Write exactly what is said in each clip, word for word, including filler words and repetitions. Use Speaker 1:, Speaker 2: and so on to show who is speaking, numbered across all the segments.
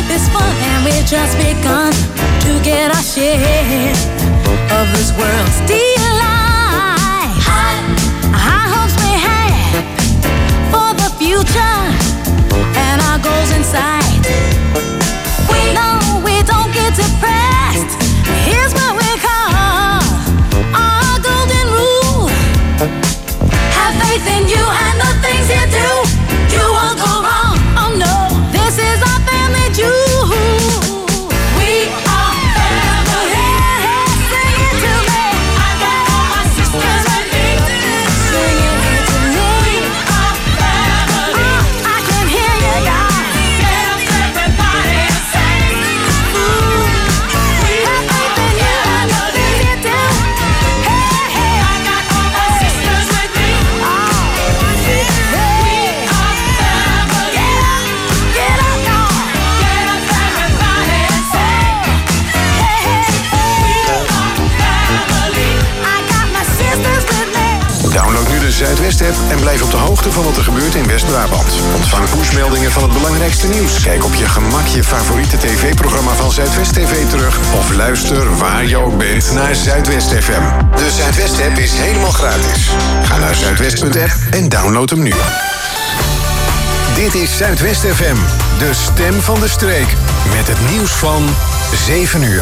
Speaker 1: this fun, and we just begun to get our share of this world's delight. High, high hopes we have for the future and our goals in sight. We know we don't get depressed. Here's what we call our golden rule. Have faith in you and the things you do. You won't go wrong. Oh no, this is our family jewel. We are family. Sing it to me. I got all my sisters with me. Sing it to me. We are family. Oh, I can hear you, guys. Get up, everybody, and sing. Ooh. We have faith in you and the things you do. Hey, hey. I got all my sisters with me. Oh, hey. We are family. Get up, get up, y'all. Get up, everybody, and sing. Hey, hey. We are family. I got my sisters with me.
Speaker 2: Download nu de Zuidwest-app en blijf op de hoogte van wat er gebeurt in West-Brabant. Ontvang pushmeldingen van het belangrijkste nieuws. Kijk op je gemak je favoriete tv-programma van Zuidwest T V terug. Of luister waar je ook bent naar Zuidwest F M. De Zuidwest-app is helemaal gratis. Ga naar zuidwest punt app en download hem nu. Dit is Zuidwest F M, de stem van de streek. Met het nieuws van zeven uur.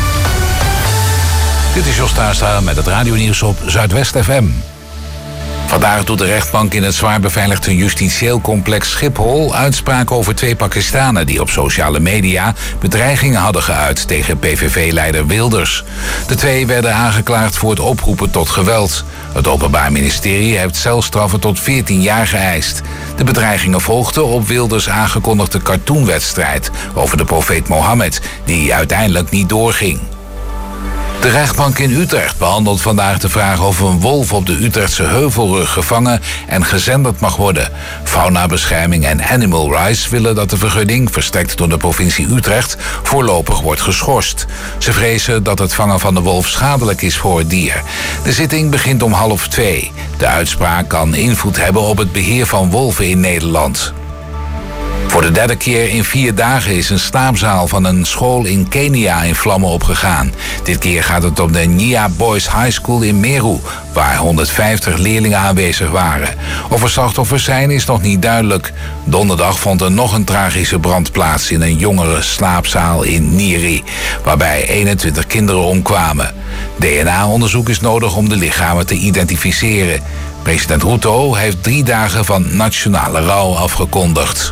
Speaker 3: Dit is Jos Taastra met het radionieuws op Zuidwest F M. Vandaag doet de rechtbank in het zwaar beveiligde justitieel complex Schiphol uitspraak over twee Pakistanen die op sociale media bedreigingen hadden geuit tegen P V V-leider Wilders. De twee werden aangeklaagd voor het oproepen tot geweld. Het Openbaar Ministerie heeft celstraffen tot veertien jaar geëist. De bedreigingen volgden op Wilders aangekondigde cartoonwedstrijd over de profeet Mohammed, die uiteindelijk niet doorging. De rechtbank in Utrecht behandelt vandaag de vraag of een wolf op de Utrechtse Heuvelrug gevangen en gezenderd mag worden. Faunabescherming en Animal Rights willen dat de vergunning, verstrekt door de provincie Utrecht, voorlopig wordt geschorst. Ze vrezen dat het vangen van de wolf schadelijk is voor het dier. De zitting begint om half twee. De uitspraak kan invloed hebben op het beheer van wolven in Nederland. Voor de derde keer in vier dagen is een slaapzaal van een school in Kenia in vlammen opgegaan. Dit keer gaat het om de Nia Boys High School in Meru, waar honderdvijftig leerlingen aanwezig waren. Of er slachtoffers zijn is nog niet duidelijk. Donderdag vond er nog een tragische brand plaats in een jongere slaapzaal in Niri, waarbij eenentwintig kinderen omkwamen. D N A-onderzoek is nodig om de lichamen te identificeren. President Ruto heeft drie dagen van nationale rouw afgekondigd.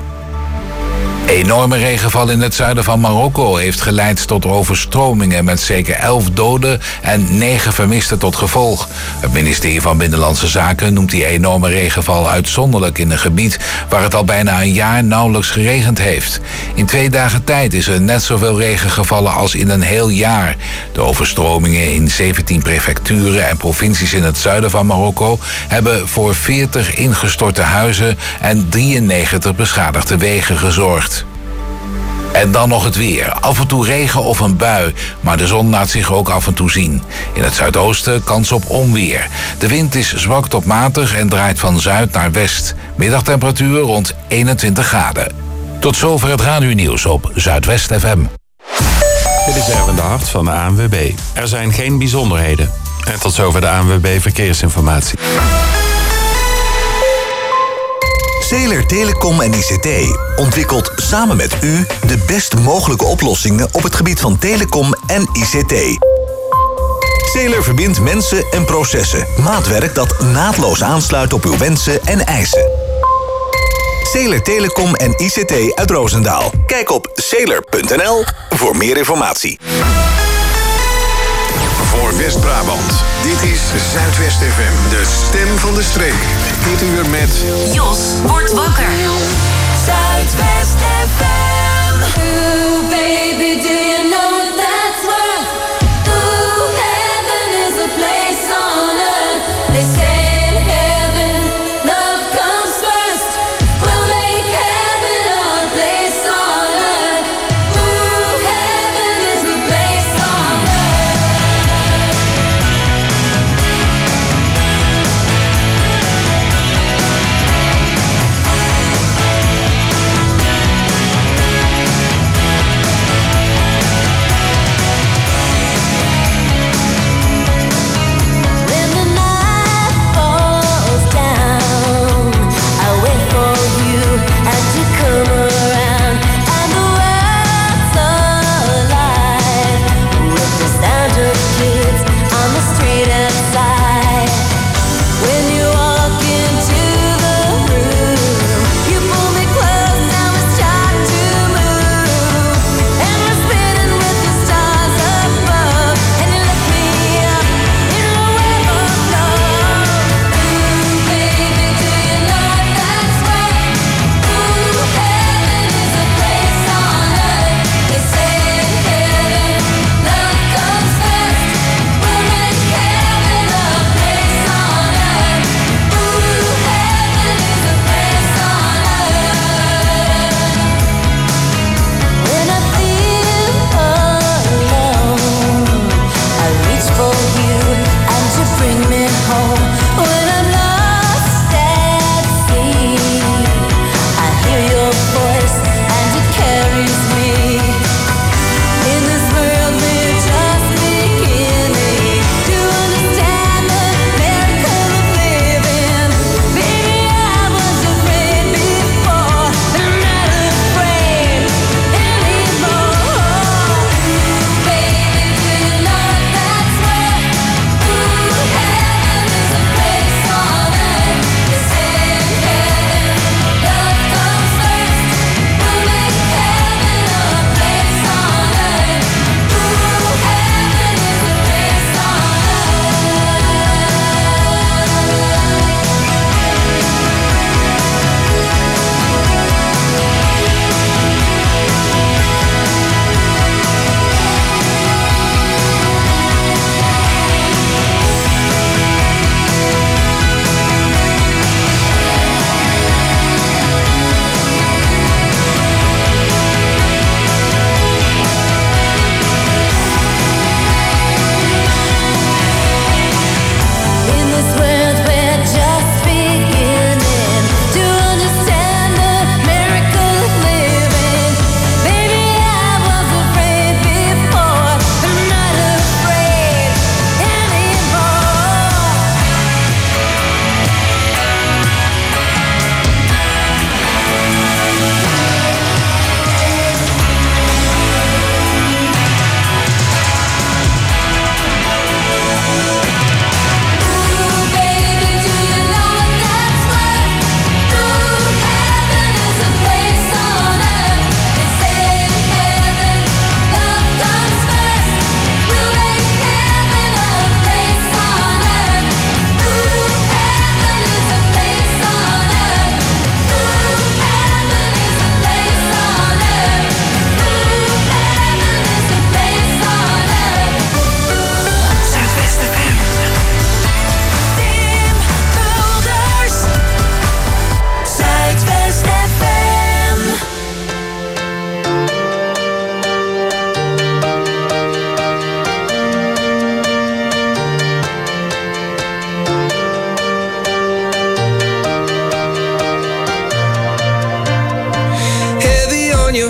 Speaker 3: Enorme regenval in het zuiden van Marokko heeft geleid tot overstromingen met zeker elf doden en negen vermisten tot gevolg. Het ministerie van Binnenlandse Zaken noemt die enorme regenval uitzonderlijk in een gebied waar het al bijna een jaar nauwelijks geregend heeft. In twee dagen tijd is er net zoveel regen gevallen als in een heel jaar. De overstromingen in zeventien prefecturen en provincies in het zuiden van Marokko hebben voor veertig ingestorte huizen en drieënnegentig beschadigde wegen gezorgd. En dan nog het weer. Af en toe regen of een bui, maar de zon laat zich ook af en toe zien. In het zuidoosten kans op onweer. De wind is zwak tot matig en draait van zuid naar west. Middagtemperatuur rond eenentwintig graden. Tot zover het radionieuws op Zuidwest F M.
Speaker 4: Dit is Erwin de Hart van de A N W B. Er zijn geen bijzonderheden. En tot zover de A N W B Verkeersinformatie.
Speaker 5: Zeeler Telecom en I C T ontwikkelt samen met u de best mogelijke oplossingen op het gebied van telecom en I C T. Zeeler verbindt mensen en processen. Maatwerk dat naadloos aansluit op uw wensen en eisen. Zeeler Telecom en I C T uit Roosendaal. Kijk op zeeler punt n l voor meer informatie.
Speaker 2: Voor West-Brabant. Dit is Zuidwest F M, de stem van de streek. Dit uur met
Speaker 6: Jos wordt wakker. Zuidwest F M. Ooh, baby, do you know what that's worth? Ooh, heaven is a place on earth. They say in heaven, love comes first. We'll make heaven our place on earth. Ooh, heaven is the place on earth.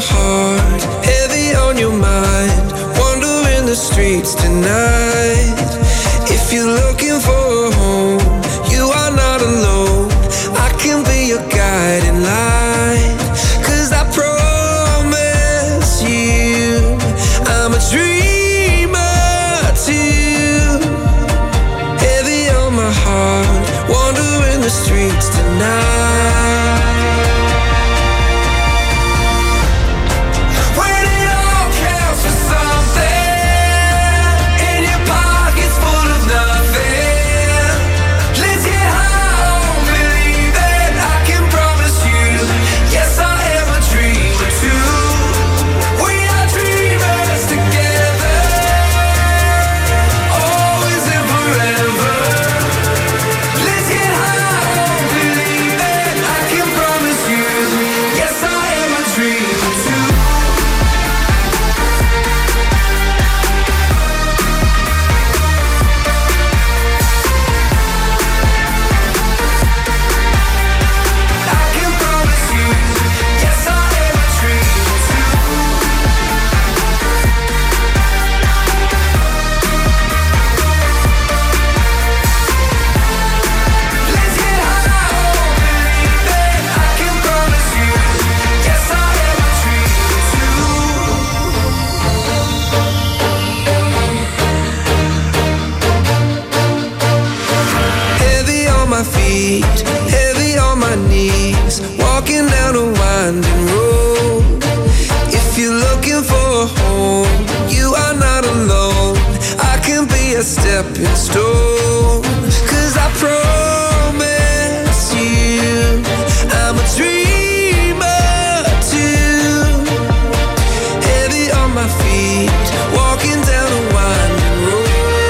Speaker 7: heart, heavy on your mind, wandering the streets tonight. If you're looking for a home, you are not alone. I can be your guiding light, 'cause I promise you I'm a dreamer too. Heavy on my heart, wandering the streets tonight. When it all counts for something, in your pockets full of nothing, let's get high on believing. I can promise you, yes I am a dreamer too. We are dreamers together, always and forever. Let's get high on believing. I can promise you, yes I am a dreamer too. I can promise you, yes I am a dreamer too. Let's get high on believing. I can promise you, yes I am a dreamer too. Heavy on my feet, heavy on my knees, walking down a winding road. If you're looking for a home, you are not alone. I can be a stepping stone, 'cause I promise you I'm a dreamer too. Heavy on my feet, walking down a winding road.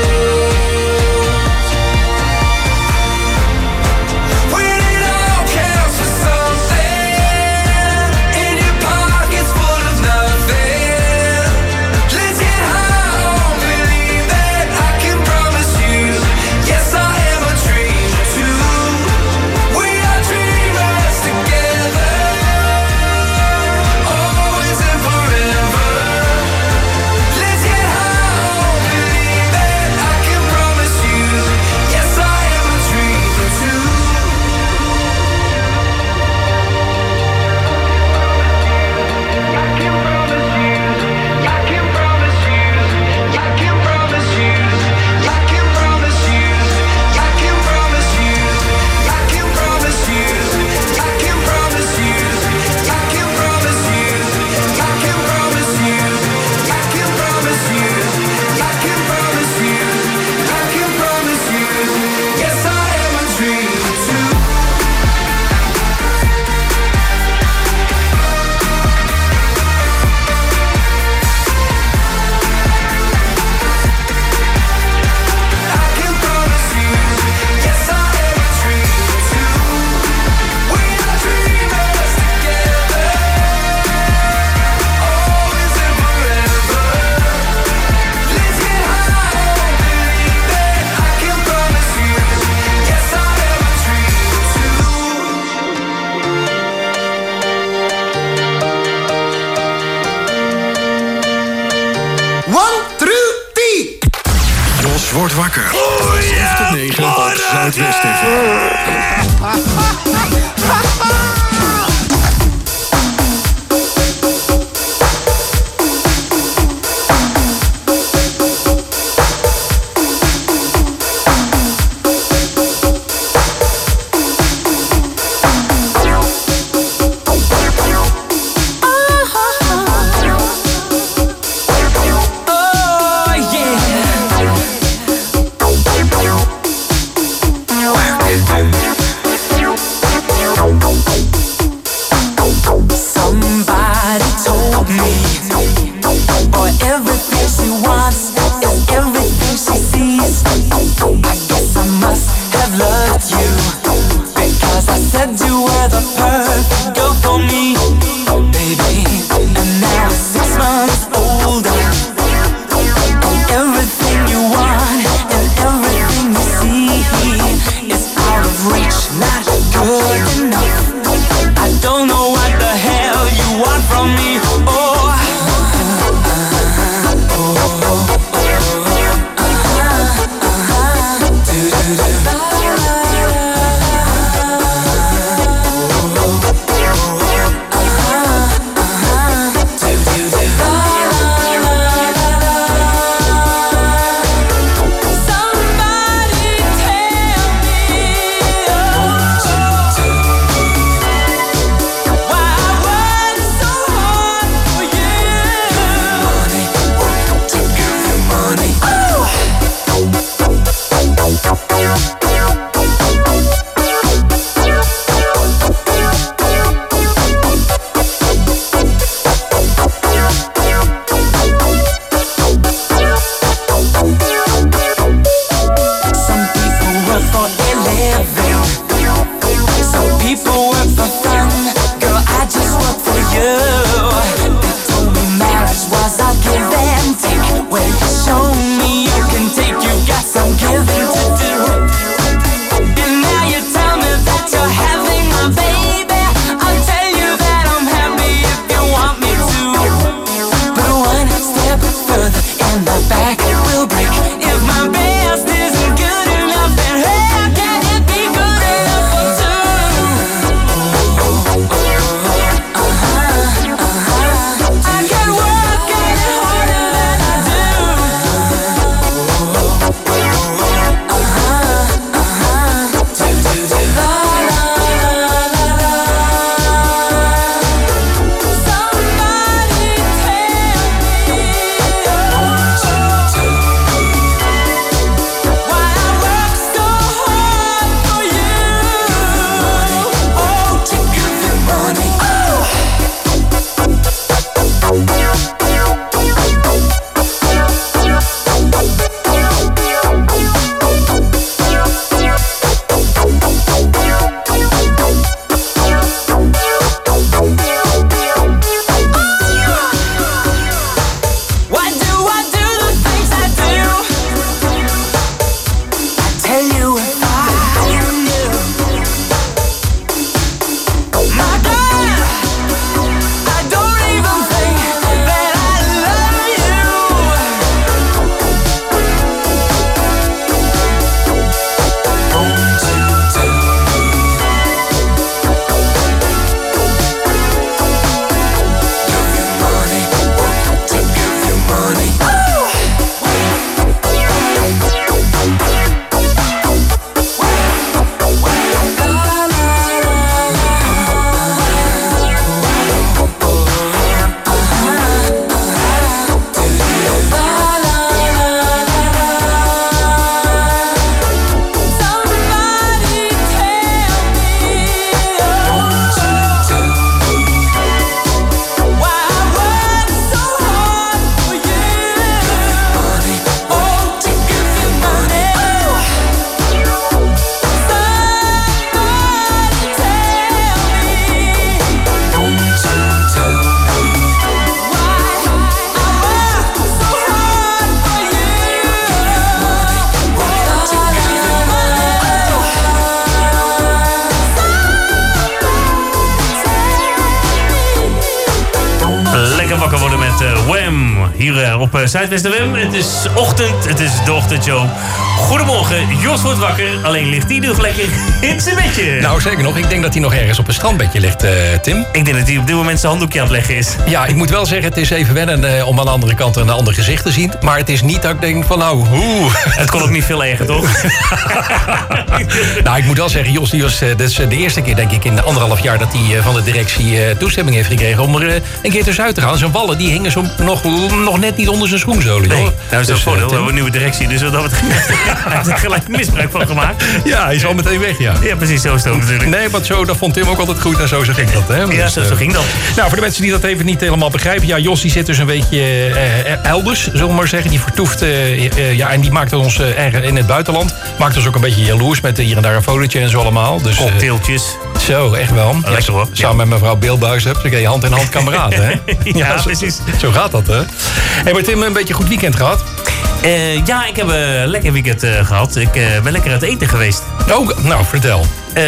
Speaker 7: When it all counts for something, in your pockets full of nothing, let's get high on believing. I can promise you, yes I am a dreamer too. We are dreamers together, always and forever. Let's get high on believing. I can promise you, yes I am a dreamer too. I can promise you, I can promise you, I can promise you, I can promise you, I can promise you, I can promise you, I can promise you, I can promise you, I can promise you, I can promise you, I can promise you, I can promise you, yes I am a dreamer too. I can promise you, yes I am a dreamer too. We are dreamers together, always and forever. Let's get high on believing. I can promise you, yes I am a dreamer too.
Speaker 2: One, two, three. Jos wordt wakker. zeven tot negen op Zuidwest F M.
Speaker 1: Oh yeah.
Speaker 8: M. Hier uh, op uh, Zuidwest F M. Het is ochtend, het is de ochtendshow. Goedemorgen, Jos wordt wakker. Alleen ligt hij nog lekker in zijn bedje.
Speaker 9: Nou, zeker nog. Ik denk dat hij nog ergens op een strandbedje ligt, uh, Tim.
Speaker 8: Ik denk dat hij op dit moment zijn handdoekje aan het leggen is.
Speaker 9: Ja, ik moet wel zeggen, het is even wennen uh, om aan de andere kant een ander gezicht te zien. Maar het is niet dat ik denk van nou, oeh.
Speaker 8: Het kon ook niet veel erger, toch?
Speaker 9: Nou, ik moet wel zeggen, Jos, die was, uh, dat is de eerste keer denk ik in anderhalf jaar dat hij uh, van de directie uh, toestemming heeft gekregen om er uh, een keer tussenuit te gaan. Zijn wallen die hingen zo nog, nog net niet onder zijn schoenzolen.
Speaker 8: Nee,
Speaker 9: joh.
Speaker 8: nou is dat
Speaker 9: Dus,
Speaker 8: voordeel.
Speaker 9: uh,
Speaker 8: We hebben een nieuwe directie, dus wat dat betreft hij heeft er gelijk misbruik van gemaakt.
Speaker 9: Ja, hij is al meteen weg, ja.
Speaker 8: Ja, precies, zo is het ook natuurlijk.
Speaker 9: Nee, want zo, dat vond Tim ook altijd goed en zo, zo ging dat. Hè?
Speaker 8: Ja,
Speaker 9: Dus,
Speaker 8: zo, zo
Speaker 9: uh,
Speaker 8: ging dat.
Speaker 9: Nou, voor de mensen die dat even niet helemaal begrijpen. Ja, Jos die zit dus een beetje uh, elders, zullen we maar zeggen. Die vertoeft, uh, uh, ja, en die maakt ons uh, erg in het buitenland. Maakt ons ook een beetje jaloers met uh, hier en daar een fotootje en zo allemaal. Dus, uh,
Speaker 8: cocktailtjes.
Speaker 9: Zo, echt wel.
Speaker 8: Oh, lekker hoor.
Speaker 9: Samen met mevrouw Beelbuis, dan kun je hand in hand kameraden, hè?
Speaker 8: Ja,
Speaker 9: ja zo,
Speaker 8: precies.
Speaker 9: Zo gaat dat, hè? Hey, maar Tim, een beetje een goed weekend gehad?
Speaker 8: Uh, ja, ik heb een lekker weekend uh, gehad. Ik uh, ben lekker uit eten geweest.
Speaker 9: Oh, nou, vertel.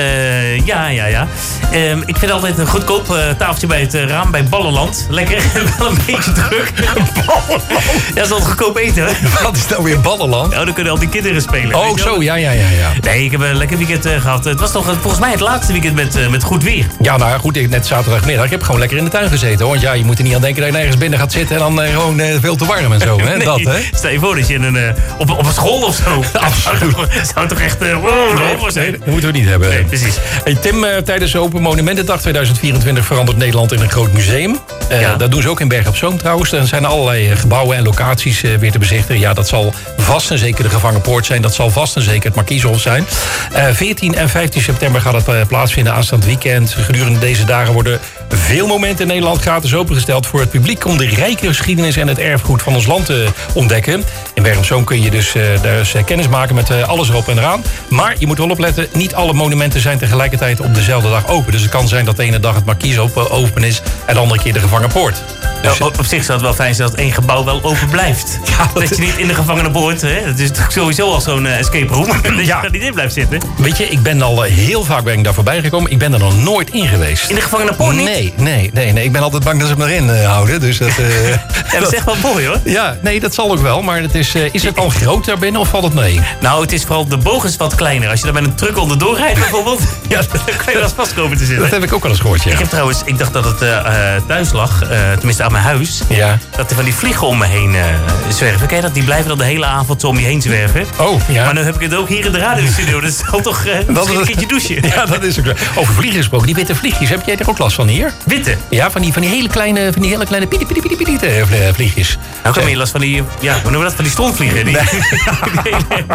Speaker 8: Uh, ja, ja, ja. Uh, ik vind altijd een goedkoop uh, tafeltje bij het uh, raam bij Ballenland. Lekker, wel een beetje druk. Ballenland? Ja, dat is altijd goedkoop eten, hè?
Speaker 9: Wat is nou weer Ballenland?
Speaker 8: Oh, dan kunnen al die kinderen spelen.
Speaker 9: Oh, zo, ja, ja, ja, ja.
Speaker 8: Nee, ik heb een lekker weekend uh, gehad. Het was toch uh, volgens mij het laatste weekend met, uh, met goed weer.
Speaker 9: Ja, nou goed, ik, net zaterdagmiddag. Ik heb gewoon lekker in de tuin gezeten, hoor. Want ja, je moet er niet aan denken dat je nergens binnen gaat zitten en dan uh, gewoon uh, veel te warm en zo, hè?
Speaker 8: Nee,
Speaker 9: dat, hè?
Speaker 8: Stel je voor dat je in een, uh, op, op een school of zo.
Speaker 9: Absoluut.
Speaker 8: Dat zou toch echt... Uh, wow,
Speaker 9: nee, nee, dat moeten we niet hebben.
Speaker 8: Nee, precies.
Speaker 9: Hey, Tim, uh, tijdens de Open Monumentendag tweeduizend vierentwintig verandert Nederland in een groot museum. Uh,
Speaker 8: Ja.
Speaker 9: Dat doen ze ook in Bergen op Zoom trouwens. Er zijn allerlei uh, gebouwen en locaties uh, weer te bezichtigen. Ja, dat zal vast en zeker de Gevangenpoort zijn. Dat zal vast en zeker het Markieshof zijn. Uh, veertien en vijftien september gaat het uh, plaatsvinden aanstaand weekend. Gedurende deze dagen worden veel momenten in Nederland gratis opengesteld voor het publiek om de rijke geschiedenis en het erfgoed van ons land te ontdekken. In Bergen op Zoom kun je dus, uh, daar eens, uh, kennis maken met uh, alles erop en eraan. Maar je moet wel opletten, niet alle monumenten zijn tegelijkertijd op dezelfde dag open. Dus het kan zijn dat de ene dag het Markieshof uh, open is en de andere keer de Gevangenpoort. Dus,
Speaker 8: Nou, op zich zou het wel fijn zijn dat één gebouw wel open blijft.
Speaker 9: Ja, dat-
Speaker 8: dat je niet in de gevangenenpoort, hè? Dat is toch sowieso al zo'n uh, escape room. Dat je
Speaker 9: Ja.
Speaker 8: er niet in blijft zitten.
Speaker 9: weet je, ik ben al uh, heel vaak ben ik daar voorbij gekomen. Ik ben er nog nooit in geweest.
Speaker 8: In de gevangenenpoort niet?
Speaker 9: Nee, nee, nee, nee. Ik ben altijd bang dat ze me erin uh, houden. Dus dat, uh,
Speaker 8: Ja, dat is echt wel mooi, hoor.
Speaker 9: ja, nee, dat zal ook wel. Maar het is, uh, is het al groot daar binnen of valt het mee?
Speaker 8: Nou, het is vooral de boog is wat kleiner. Als je daar met een truck onderdoor rijdt bijvoorbeeld, ja, dan kan je wel eens vast komen te zitten.
Speaker 9: Dat heb ik ook wel eens gehoord, ja.
Speaker 8: Ik heb trouwens, ik dacht dat het uh, uh, thuis lag, uh, tenminste aan mijn huis.
Speaker 9: Ja.
Speaker 8: Dat er van die vliegen om me heen uh, zwerven. Ken je dat? Die blijven dan de hele avond zo om je heen zwerven.
Speaker 9: Oh, ja.
Speaker 8: Maar nu heb ik het ook hier in de radiostudio. Dat zal toch uh, misschien een keertje douchen.
Speaker 9: Ja, dat is ook wel. Over vliegen gesproken. Die witte vliegjes, heb jij er ook last van hier?
Speaker 8: Witte.
Speaker 9: Ja, van die, van die hele kleine, van die hele kleine pieti, pieti, pieti, pieti, eh, vlie- vliegjes.
Speaker 8: Nou, ik heb meer last van die, ja, hoe noemen we dat? Van die stontvliegen. Die, die,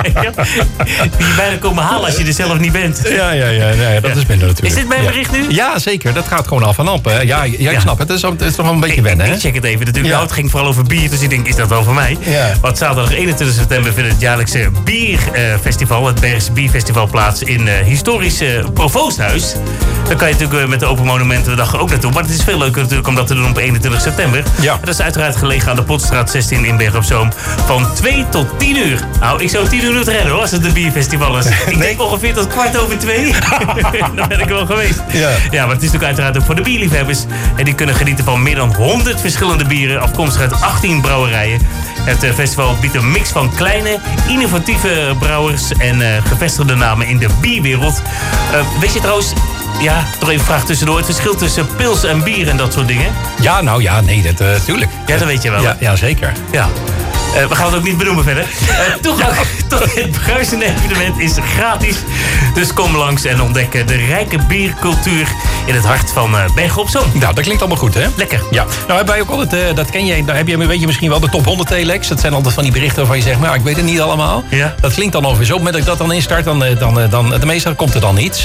Speaker 8: die je bijna komen halen als je er zelf niet bent.
Speaker 9: Ja, ja, ja, ja, dat is minder natuurlijk.
Speaker 8: Is dit mijn
Speaker 9: Ja.
Speaker 8: bericht nu?
Speaker 9: Ja, zeker. Dat gaat gewoon af en op. Hè. Ja, ja, ik
Speaker 8: Ja.
Speaker 9: snap het. Het is, het is toch wel een beetje
Speaker 8: Ik,
Speaker 9: wennen,
Speaker 8: ik
Speaker 9: hè?
Speaker 8: check het even natuurlijk.
Speaker 9: Ja.
Speaker 8: Nou, het ging vooral over bier, dus ik denk, is dat wel voor mij?
Speaker 9: Ja.
Speaker 8: Want zaterdag eenentwintig september vindt het jaarlijkse bierfestival, het Bergse Bierfestival, plaats in uh, historische Provoosthuis. Daar kan je natuurlijk uh, met de Open Monumentendag ook naartoe. Maar het is veel leuker natuurlijk om dat te doen op eenentwintig september.
Speaker 9: Ja.
Speaker 8: En dat is uiteraard gelegen aan de Potstraat zestien in Bergen op Zoom. Van twee tot tien uur. Nou, ik zou tien uur niet redden hoor, als het een bierfestival is. Ik denk ongeveer tot kwart over twee. Dan ben ik wel geweest.
Speaker 9: Ja.
Speaker 8: Ja, maar het is natuurlijk uiteraard ook voor de bierliefhebbers. En die kunnen genieten van meer dan honderd verschillende bieren, afkomstig uit achttien brouwerijen. Het eh, festival biedt een mix van kleine, innovatieve brouwers en eh, gevestigde namen in de bierwereld. Uh, weet je trouwens, ja, toch even een vraag tussendoor, het verschil tussen pils en bier en dat soort dingen?
Speaker 9: Ja, nou ja, nee, dat uh, tuurlijk.
Speaker 8: Ja, dat weet je wel.
Speaker 9: Ja, ja zeker.
Speaker 8: Ja. Uh, we gaan het ook niet benoemen verder. Uh, toegang tot dit bruisende evenement is gratis. Dus kom langs en ontdek de rijke biercultuur in het hart van uh, Bergen op Zoom.
Speaker 9: Nou, dat klinkt allemaal goed, hè?
Speaker 8: Lekker.
Speaker 9: Ja. Nou, hebben wij ook altijd, uh, dat ken je, daar heb je, weet je misschien wel, de top honderd telex. Dat zijn altijd van die berichten waarvan je zegt, nou, ik weet het niet allemaal.
Speaker 8: Ja.
Speaker 9: Dat klinkt dan ongeveer zo. Op het moment dat ik dat dan instart, dan, uh, dan, uh, dan de meestal komt er dan iets.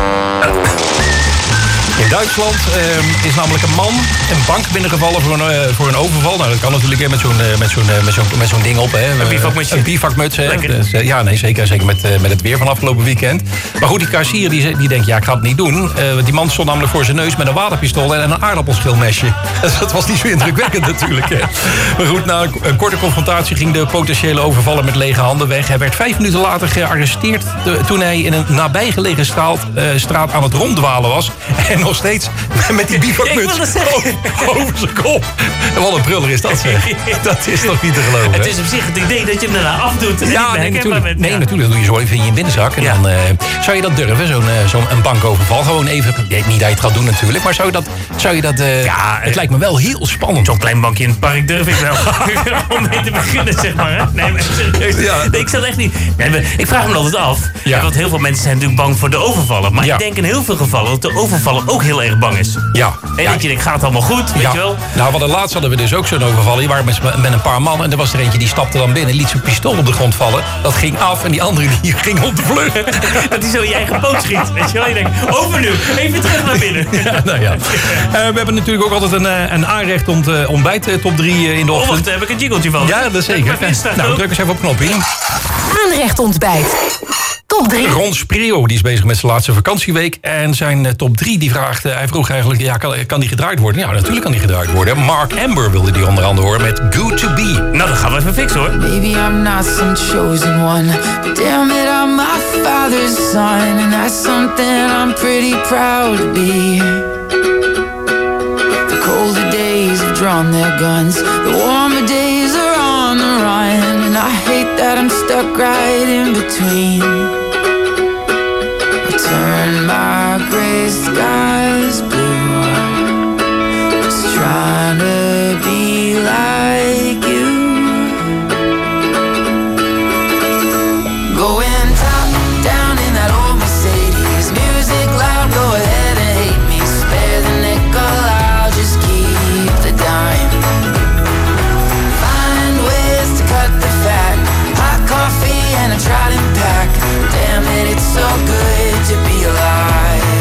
Speaker 9: In Duitsland uh, is namelijk een man een bank binnengevallen voor een, uh, voor een overval. Nou, dat kan natuurlijk uh, met zo'n uh, met zo'n uh, met zo'n met zo'n ding op. Hè.
Speaker 8: Een bivakmutsje.
Speaker 9: Een bivakmuts. Hè.
Speaker 8: Lekker.
Speaker 9: Dus, uh, ja, nee, zeker, zeker met, uh, met het weer van afgelopen weekend. Maar goed, die kassier die, die denkt, ja, ik ga het niet doen. Uh, want die man stond namelijk voor zijn neus met een waterpistool en een aardappelschilmesje. Dus dat was niet zo indrukwekkend natuurlijk. Hè. Maar goed, na een, een korte confrontatie ging de potentiële overvaller met lege handen weg. Hij werd vijf minuten later gearresteerd de, toen hij in een nabijgelegen straat, uh, straat aan het ronddwalen was. En nog steeds met die bivakmuts
Speaker 8: Ik wilde
Speaker 9: over, over zijn kop. En wat een pruller is dat, zeg. Dat is toch niet te geloven.
Speaker 8: Het
Speaker 9: hè?
Speaker 8: is op zich het idee dat je hem daarna afdoet. En
Speaker 9: Ja,
Speaker 8: niet
Speaker 9: nee,
Speaker 8: meer
Speaker 9: natuurlijk.
Speaker 8: bent.
Speaker 9: Nee,
Speaker 8: Ja.
Speaker 9: natuurlijk. Dat doe je zo even in je binnenzak. En
Speaker 8: Ja.
Speaker 9: dan, uh, zou je dat durven, zo'n uh, zo'n een bankoverval? Gewoon even, niet dat je het gaat doen natuurlijk, maar zou je dat... Zou je dat uh,
Speaker 8: Ja,
Speaker 9: het lijkt me wel heel spannend.
Speaker 8: Zo'n klein bankje in het park durf ik wel. Om mee te beginnen, zeg maar. Hè? Nee, maar serieus.
Speaker 9: Ja.
Speaker 8: Nee, ik zal echt niet... Nee, maar ik vraag me altijd af.
Speaker 9: Ja.
Speaker 8: Want heel veel mensen zijn natuurlijk bang voor de overvallen. Maar
Speaker 9: Ja.
Speaker 8: ik denk in heel veel gevallen dat de overvaller ook heel erg bang is.
Speaker 9: Ja.
Speaker 8: En
Speaker 9: ja.
Speaker 8: dat je denkt, gaat het allemaal goed? Weet
Speaker 9: Ja.
Speaker 8: je wel?
Speaker 9: Nou, want laatst hadden we dus ook zo'n overval. Die waren met, met een paar mannen. En er was er eentje die stapte dan binnen. Liet zijn pistool op de grond vallen. Dat ging af. En die andere die ging op de vlucht.
Speaker 8: Dat hij zo in je eigen poot schiet. Weet je wel? Je denkt, over nu. Even terug naar binnen.
Speaker 9: Ja, nou ja. Uh, we hebben natuurlijk ook altijd een, uh, een aanrecht om te ontbijt uh, top drie uh, in de
Speaker 8: Oh,
Speaker 9: ochtend.
Speaker 8: wacht, daar heb ik een jingletje van.
Speaker 9: Ja, dat is zeker.
Speaker 8: Even instarten
Speaker 9: Nou,
Speaker 8: ook.
Speaker 9: druk eens even op knopje.
Speaker 1: Aanrecht ontbijt. Top drie.
Speaker 9: Ron Spreo, die is bezig met zijn laatste vakantieweek. En zijn uh, top drie, die vraagt, uh, hij vroeg eigenlijk, ja, kan, kan die gedraaid worden? Ja, natuurlijk kan die gedraaid worden. Mark Amber wilde die onder andere horen met Good to Be.
Speaker 8: Nou, dat gaan we even fixen hoor.
Speaker 10: Maybe I'm not some chosen one, but damn it, I'm my father's son, and that's something I'm pretty proud to be. The colder days have drawn their guns, the warmer days are on the run, and I hate that I'm stuck right in between. I turn my gray skies blue, just trying to be like you. Going top down in that old Mercedes, music loud, go ahead and hate me. Spare the nickel, I'll just keep the dime. Find ways to cut the fat, hot coffee and a trodden pack. Damn it, it's so good to be alive.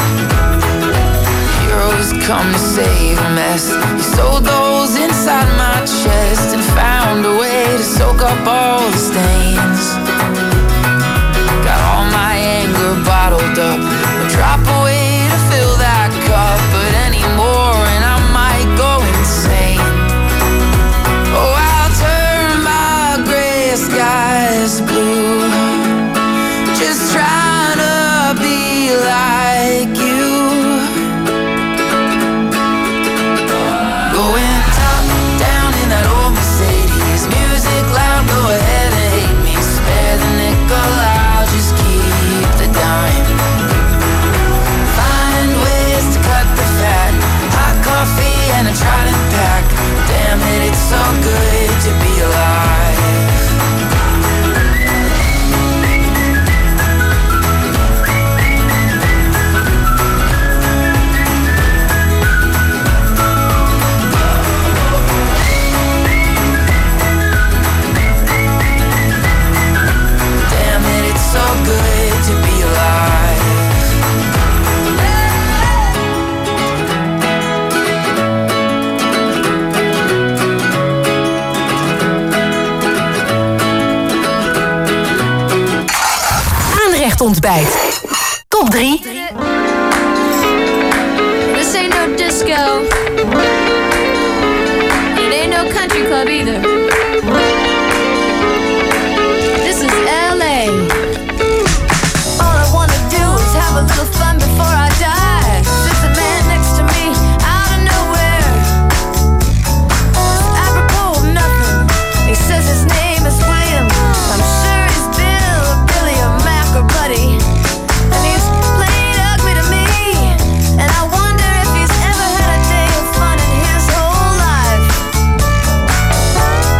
Speaker 10: Heroes come to save a mess. He sold those inside my chest and found a way to soak up all the stains. Got all my anger bottled up, but drop away to fill that cup. But anymore and I might go insane. Oh, I'll turn my gray skies blue, just trying to be like you. Going top down in that old Mercedes, music loud, go ahead and hate me. Spare the nickel, I'll just keep the dime. Find ways to cut the fat, hot coffee and a trodden pack. Damn it, it's so good to be alive. Damn it, it's so good to be alive.
Speaker 1: Aanrecht ontbijt. Top drie.
Speaker 11: This ain't no disco. It ain't no country club either. This is L A. All I wanna do is have a little fun before I die. There's a man next to me out of nowhere. Apropos of nothing. He says his name is William. I'm sure he's Bill or Billy or Mac or Buddy. And he's plain ugly to me. And I wonder if he's ever had a day of fun in his whole life.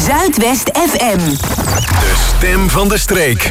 Speaker 12: Zuidwest F M.
Speaker 2: De stem van de streek.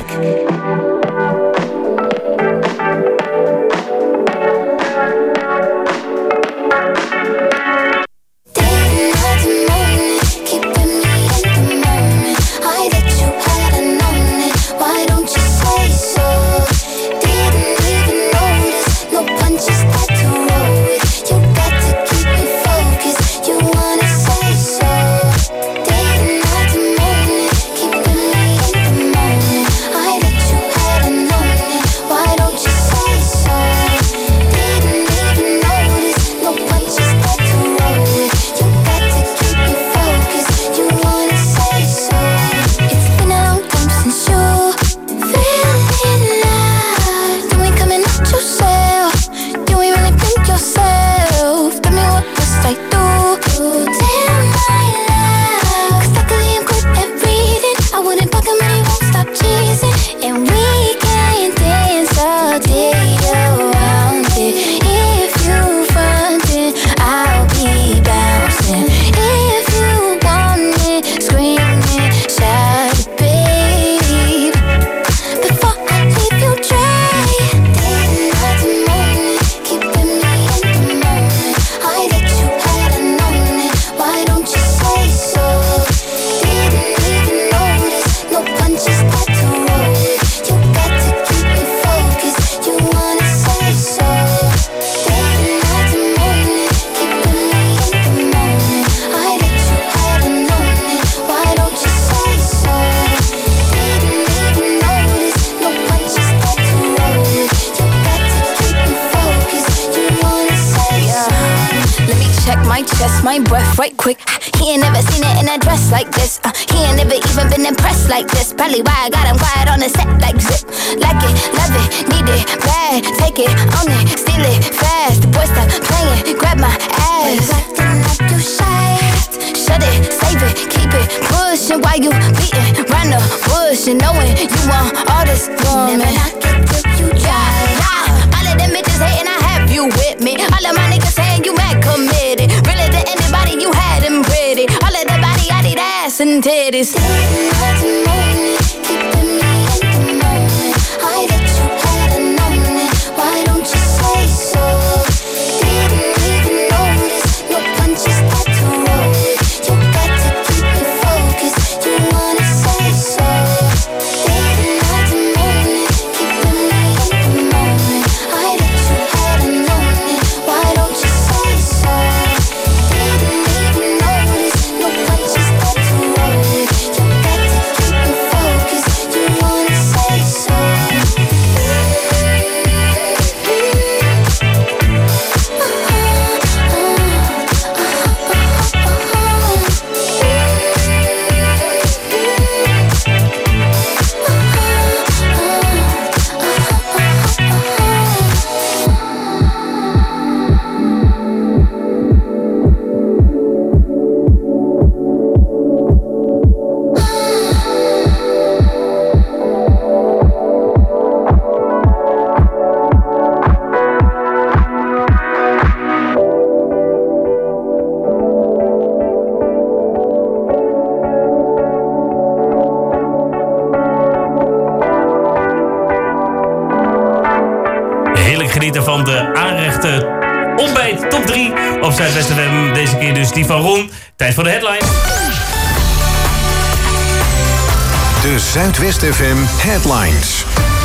Speaker 13: my breath right quick. He ain't never seen it in a dress like this. Uh, he ain't never even been impressed like this. Probably why I got him quiet on the set like zip. Like it, love it, need it, bad. Take it, own it, steal it, fast. The boy stop playing, grab my ass. Acting like you shy. Shut it, save it, keep it pushing while you beating round the bush and knowing you want all this woman. Never knock it till you try. Yeah. All of them bitches hating, I have you with me. All of my niggas saying you mad committed. Really to anybody, you had them pretty. All of the body, I need ass and titties.
Speaker 8: Van de aanrechte ontbijt top drie op Zuidwest F M. Deze keer dus die van Ron. Tijd voor de headline.
Speaker 2: De Zuidwest F M headlines.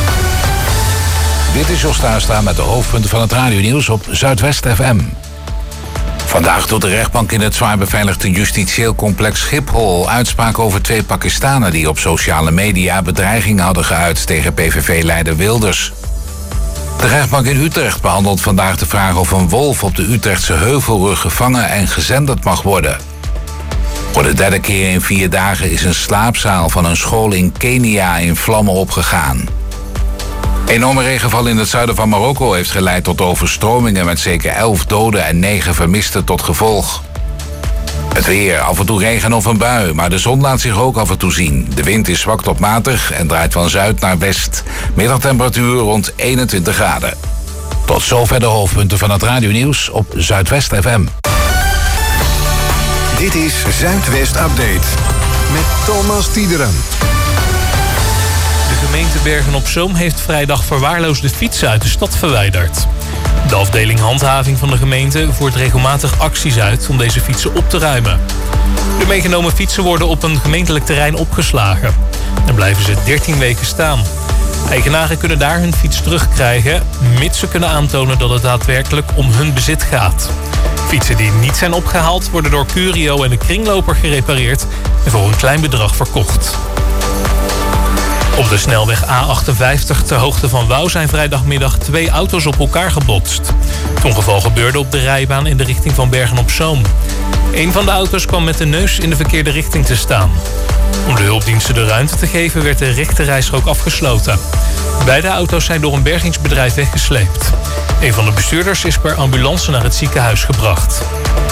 Speaker 3: Dit is Jos Tuinstra met de hoofdpunten van het radionieuws op Zuidwest F M. Vandaag doet de rechtbank in het zwaar beveiligde justitieel complex Schiphol uitspraak over twee Pakistanen die op sociale media bedreigingen hadden geuit tegen P V V-leider Wilders. De rechtbank in Utrecht behandelt vandaag de vraag of een wolf op de Utrechtse Heuvelrug gevangen en gezenderd mag worden. Voor de derde keer in vier dagen is een slaapzaal van een school in Kenia in vlammen opgegaan. Enorme regenval in het zuiden van Marokko heeft geleid tot overstromingen met zeker elf doden en negen vermisten tot gevolg. Het weer, af en toe regen of een bui, maar de zon laat zich ook af en toe zien. De wind is zwak tot matig en draait van zuid naar west. Middagtemperatuur rond eenentwintig graden. Tot zover de hoofdpunten van het radionieuws op Zuidwest F M.
Speaker 2: Dit is Zuidwest Update. met Thomas Tiederen.
Speaker 9: De gemeente Bergen-op-Zoom heeft vrijdag verwaarloosde fietsen uit de stad verwijderd. De afdeling handhaving van de gemeente voert regelmatig acties uit om deze fietsen op te ruimen. De meegenomen fietsen worden op een gemeentelijk terrein opgeslagen. En blijven ze dertien weken staan. Eigenaren kunnen daar hun fiets terugkrijgen, mits ze kunnen aantonen dat het daadwerkelijk om hun bezit gaat. Fietsen die niet zijn opgehaald worden door Curio en de kringloper gerepareerd en voor een klein bedrag verkocht. Op de snelweg A achtenvijftig ter hoogte van Wouw zijn vrijdagmiddag twee auto's op elkaar gebotst. Het ongeval gebeurde op de rijbaan in de richting van Bergen-op-Zoom. Een van de auto's kwam met de neus in de verkeerde richting te staan. Om de hulpdiensten de ruimte te geven werd de rechterrijstrook afgesloten. Beide auto's zijn door een bergingsbedrijf weggesleept. Een van de bestuurders is per ambulance naar het ziekenhuis gebracht.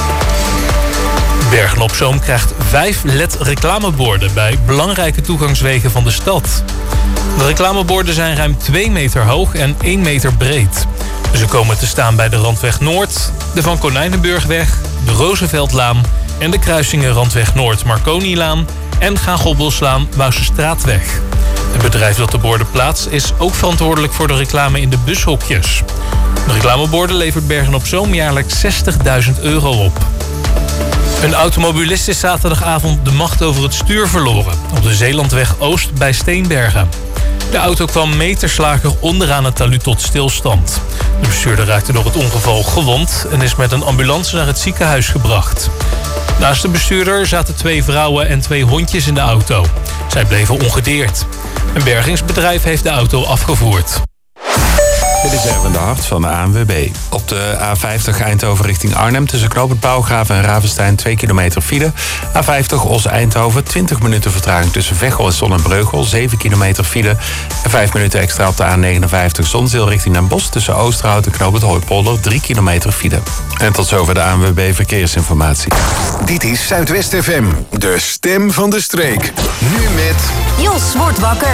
Speaker 9: Bergen-op-Zoom krijgt vijf L E D-reclameborden bij belangrijke toegangswegen van de stad. De reclameborden zijn ruim twee meter hoog en één meter breed. Ze komen te staan bij de Randweg Noord, de Van Konijnenburgweg, de Rozenveldlaan en de kruisingen Randweg Noord, Marconilaan en Gagobbelslaan, Wouwsestraatweg. Het bedrijf dat de borden plaatst is ook verantwoordelijk voor de reclame in de bushokjes. De reclameborden levert Bergen-op-Zoom jaarlijks zestigduizend euro op. Een automobilist is zaterdagavond de macht over het stuur verloren op de Zeelandweg Oost bij Steenbergen. De auto kwam meterslager onderaan het talud tot stilstand. De bestuurder raakte door het ongeval gewond en is met een ambulance naar het ziekenhuis gebracht. Naast de bestuurder zaten twee vrouwen en twee hondjes in de auto. Zij bleven ongedeerd. Een bergingsbedrijf heeft de auto afgevoerd.
Speaker 4: Dit is Erwin de Hart van de A N W B. Op de A vijftig Eindhoven richting Arnhem tussen knooppunt Bouwgraven en Ravenstein twee kilometer file. A vijftig Os-Eindhoven twintig minuten vertraging tussen Veghel en Zonnebreugel, zeven kilometer file. En vijf minuten extra op de A negenenvijftig Zonzeel richting Den Bosch tussen Oosterhout en knooppunt Hooipolder, drie kilometer file. En tot zover de A N W B Verkeersinformatie.
Speaker 2: Dit is Zuidwest F M, de stem van de streek. Nu met...
Speaker 1: Jos wordt wakker.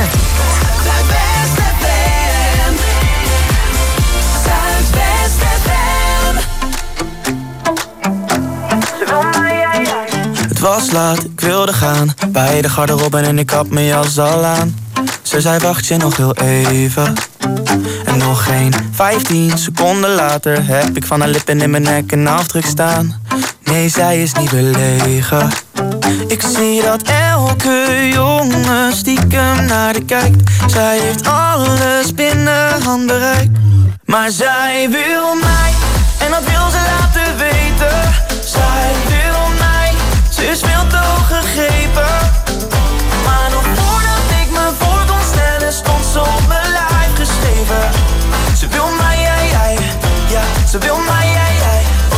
Speaker 12: Het was laat, ik wilde gaan. Bij de garderobe en ik had mijn jas al aan. Ze zei wacht je nog heel even. En nog geen vijftien seconden later heb ik van haar lippen in mijn nek een afdruk staan. Nee, zij is niet belegen. Ik zie dat elke jongen stiekem naar de kijkt. Zij heeft alles binnen handbereik. Maar zij wil mij, en dat wil ze laten weten. Zij wil mij, ze is veel te hoog gegrepen. Maar nog voordat ik me voor kon stellen, stond ze op mijn lijf geschreven. Ze wil mij, jij, jij, ja, ze wil mij, jij, jij. Oh,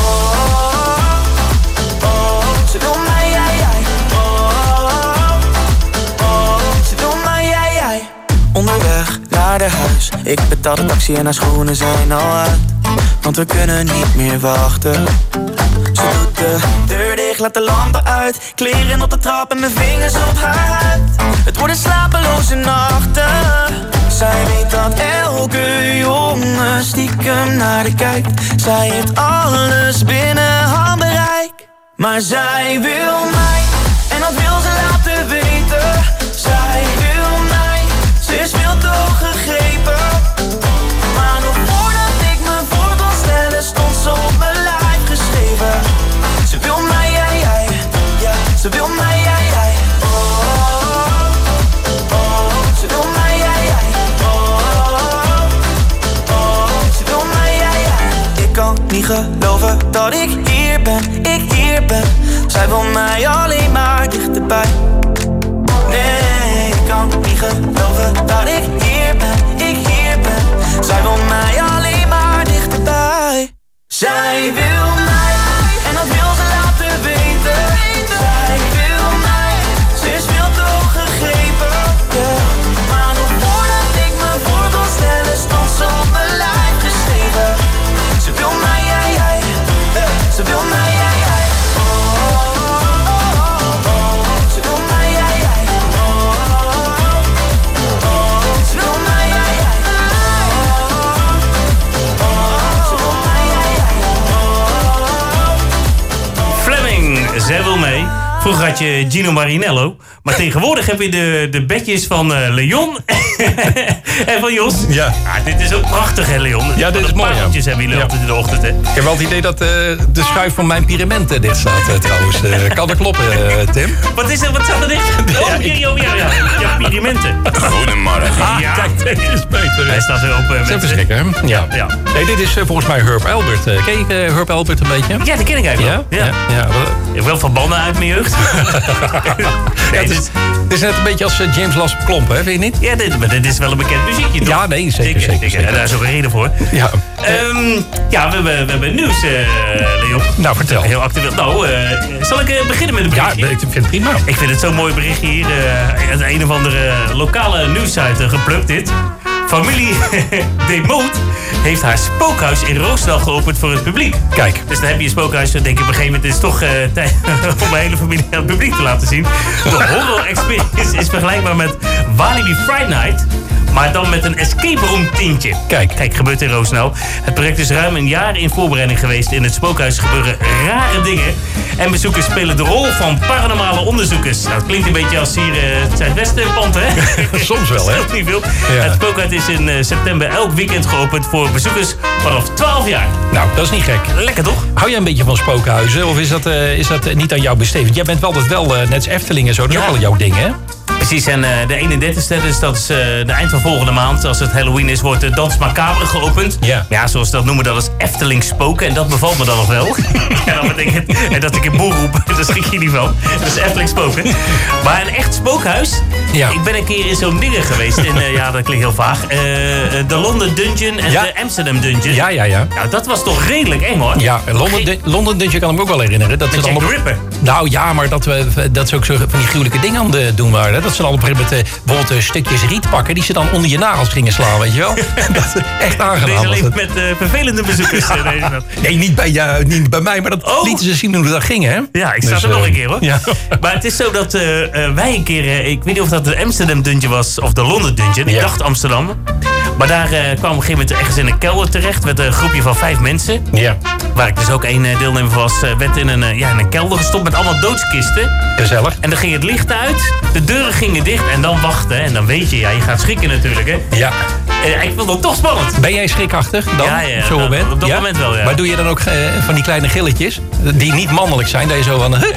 Speaker 12: oh, oh, ze wil mij, jij, jij. Oh, oh, ze wil mij, jij, jij. Onderweg naar de huis, ik betaal de taxi en haar schoenen zijn al uit. Want we kunnen niet meer wachten. Ze doet de deur dicht, laat de lampen uit. Kleren op de trap en mijn vingers op haar huid. Het worden slapeloze nachten. Zij weet dat elke jongen stiekem naar de kijkt. Zij heeft alles binnen handbereik. Maar zij wil mij, en dat wil ze laten weten. Zij wil mij, ze is veel te hoog gegrepen. Maar nog voordat ik me voor kon stellen, stond ze op mijn lijf geschreven. Ze wil mij, jij, jij, ja, ze wil mij, jij, jij. Oh, oh, oh, ze wil mij, jij, jij. Oh, oh, ze wil mij, jij, jij. Ik kan niet geloven dat ik hier ben, ik hier ben. Zij wil mij alleen maar dichterbij. Nee, ik kan niet geloven dat ik hier ben, ik hier ben. Zij wil mij alleen maar dichterbij. Zij wil mij, en dat wil ze laten weten. Zij wil mij, ze is veel te hoog gegrepen. Yeah. Maar nog voordat ik me voor kon stellen, stond ze op mijn lijf geschreven. Ze wil mij, jij, jij. Ze wil mij, jij, jij. Oh, oh, oh, oh.
Speaker 8: Vroeger had je Gino Marinello. Maar tegenwoordig heb je de, de bedjes van uh, Leon en van Jos.
Speaker 9: Ja.
Speaker 8: ja. Dit is ook prachtig, hè, Leon?
Speaker 9: Ja, dit is mooi, ja.
Speaker 8: Pareltjes hebben jullie
Speaker 9: Ja.
Speaker 8: altijd in de ochtend, hè?
Speaker 9: Ik heb wel het idee dat uh, de schuif van mijn pyramid uh, dicht staat, uh, trouwens. Uh, kan dat kloppen, uh, Tim?
Speaker 8: Wat is er? Wat staat er dicht? Oh, hier, oh, ja, ja. Ja, pyramiden.
Speaker 3: Goedemorgen.
Speaker 8: Ah, ja.
Speaker 9: Kijk, dit is beter.
Speaker 8: Hij staat weer op. Uh,
Speaker 9: Dat is even schrikken, hè? Ja.
Speaker 8: Ja.
Speaker 9: Nee, dit is uh, volgens mij Herb Albert. Uh, ken je uh, Herb Albert een beetje?
Speaker 8: Ja, die ken ik eigenlijk
Speaker 9: Ja?
Speaker 8: wel.
Speaker 9: Ja. ja. ja.
Speaker 8: Ik heb wel verbannen uit mijn jeugd.
Speaker 9: Ja, het, is, het is net een beetje als uh, James Last Klomp, hè? Vind je niet?
Speaker 8: Ja, dit, maar dit is wel een bekend muziekje, toch?
Speaker 9: Ja, nee, zeker, zeker. zeker.
Speaker 8: En daar is ook een reden voor.
Speaker 9: Ja.
Speaker 8: Um, ja, we hebben, we hebben nieuws, uh, Leon.
Speaker 9: Nou, vertel.
Speaker 8: Heel actueel. Nou, uh, zal ik uh, beginnen met een berichtje?
Speaker 9: Ja, ik vind het prima.
Speaker 8: Ik vind het zo'n mooi berichtje hier. Uh, uit een of andere lokale nieuwssite uh, geplukt dit. Familie Demoot heeft haar spookhuis in Roosendaal geopend voor het publiek.
Speaker 9: Kijk.
Speaker 8: Dus dan heb je een spookhuis, dan denk je op een gegeven moment... het is toch uh, tijd om mijn hele familie aan het publiek te laten zien. De horror experience is vergelijkbaar met Walibi Friday Night... maar dan met een escape room tintje.
Speaker 9: Kijk.
Speaker 8: Kijk, gebeurt in Roosendaal. Het project is ruim een jaar in voorbereiding geweest. In het spookhuis gebeuren rare dingen. En bezoekers spelen de rol van paranormale onderzoekers. Nou, het klinkt een beetje als hier uh, het Zuidwestenpand, hè?
Speaker 9: Soms wel, hè?
Speaker 8: Dat is niet veel.
Speaker 9: Ja.
Speaker 8: Het spookhuis is in uh, september elk weekend geopend voor bezoekers vanaf twaalf jaar.
Speaker 9: Nou, dat is niet gek.
Speaker 8: Lekker, toch?
Speaker 9: Hou jij een beetje van spookhuizen? Of is dat, uh, is dat uh, niet aan jou besteed? Want jij bent wel altijd wel, uh, net als Efteling en zo. Dat is
Speaker 8: Ja.
Speaker 9: ook wel jouw ding, hè?
Speaker 8: Precies, en uh, de eenendertigste, dus dat is uh, de eind van volgende maand. Als het Halloween is, wordt de Dans Macabre geopend.
Speaker 9: Ja.
Speaker 8: Ja, zoals ze dat noemen, dat is Efteling spoken. En dat bevalt me dan nog wel. Ja, dat betekent en dat ik in boel roep, daar schrik je niet van. Dat is Efteling spoken. Maar een echt spookhuis.
Speaker 9: Ja.
Speaker 8: Ik ben een keer in zo'n dingen geweest. In, uh, ja, dat klinkt heel vaag. Uh, de London Dungeon en
Speaker 9: Ja.
Speaker 8: de Amsterdam Dungeon.
Speaker 9: Ja, ja, ja.
Speaker 8: Nou, dat was toch redelijk eng, hoor.
Speaker 9: Ja, Londen, Dun- Londen Dungeon kan ik me ook wel herinneren. Dat
Speaker 8: Met
Speaker 9: ze
Speaker 8: Jack
Speaker 9: allemaal...
Speaker 8: the Ripper.
Speaker 9: Nou ja, maar dat, we, dat ze ook zo van die gruwelijke dingen aan het doen waren. Hè? Dat ze dan op een gegeven moment uh, bijvoorbeeld uh, stukjes riet pakken... die ze dan onder je nagels gingen slaan, weet je wel? Dat is echt aangenaam.
Speaker 8: Deze
Speaker 9: was
Speaker 8: alleen
Speaker 9: het.
Speaker 8: met uh, vervelende bezoekers. uh, deze dat.
Speaker 9: Nee, niet bij, jou, niet bij mij, maar dat
Speaker 8: Oh.
Speaker 9: lieten ze zien hoe dat ging, hè?
Speaker 8: Ja, ik sta
Speaker 9: Dus,
Speaker 8: er nog
Speaker 9: uh,
Speaker 8: een keer, hoor.
Speaker 9: Ja.
Speaker 8: Maar het is zo dat uh, uh, wij een keer... Uh, ik weet niet of dat de Amsterdam Dungeon was of de London Dungeon. Ik
Speaker 9: Ja.
Speaker 8: dacht Amsterdam. Maar daar uh, kwam op een gegeven moment ergens in een kelder terecht... met een groepje van vijf mensen.
Speaker 9: Ja,
Speaker 8: Waar ik dus ook één uh, deelnemer van was. Uh, werd in een, uh, ja, in een kelder gestopt met allemaal doodskisten.
Speaker 9: gezellig.
Speaker 8: En dan ging het licht uit. De deuren gingen dicht. En dan wachten. En dan weet je, ja, je gaat schrikken natuurlijk, hè.
Speaker 9: Ja.
Speaker 8: Uh, ik vond dat toch spannend.
Speaker 9: Ben jij schrikachtig dan?
Speaker 8: Ja, ja,
Speaker 9: Zo
Speaker 8: dat-
Speaker 9: bent?
Speaker 8: op dat moment wel, ja.
Speaker 9: Maar doe je dan ook uh, van die kleine gilletjes? Die niet mannelijk zijn, dat je zo van... Uh,